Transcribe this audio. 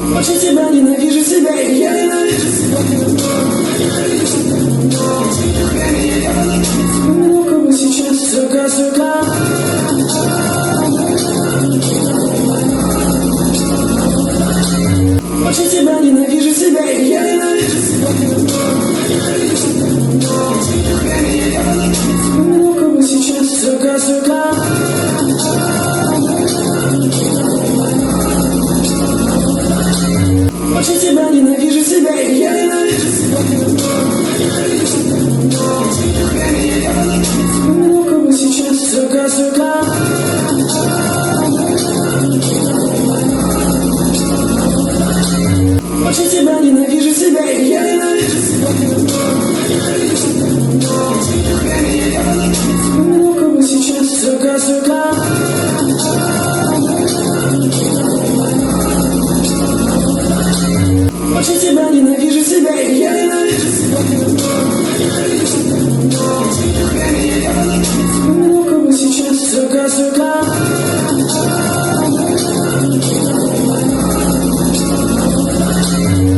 Очень тебя ненавижу себя, и я ненавижу себя. Вспоминаю, кого сейчас, сука. Очень тебя ненавижу себя, и я ненавижу себя. Вспоминаю, кого сейчас, сука. Очень тебя ненавижу себя, и я ненавижу себя. Вспоминаю, кого сейчас, сука. Очень тебя ненавижу.